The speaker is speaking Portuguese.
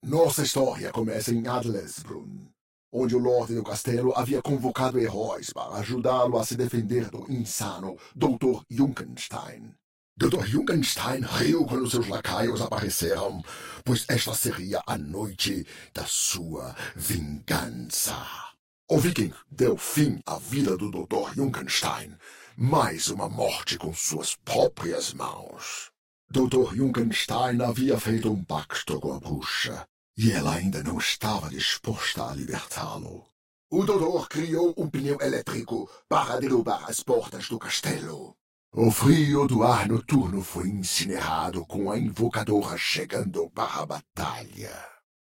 Nossa história começa em Adlersbrunn, onde o Lorde do Castelo havia convocado heróis para ajudá-lo a se defender do insano Dr. Junkenstein. Dr. Junkenstein riu quando seus lacaios apareceram, pois esta seria a noite da sua vingança. O Viking deu fim à vida do Dr. Junkenstein, mais uma morte com suas próprias mãos. Dr. Junkenstein havia feito um pacto com a bruxa, e ela ainda não estava disposta a libertá-lo. O doutor criou um pneu elétrico para derrubar as portas do castelo. O frio do ar noturno foi incinerado com a invocadora chegando para a batalha.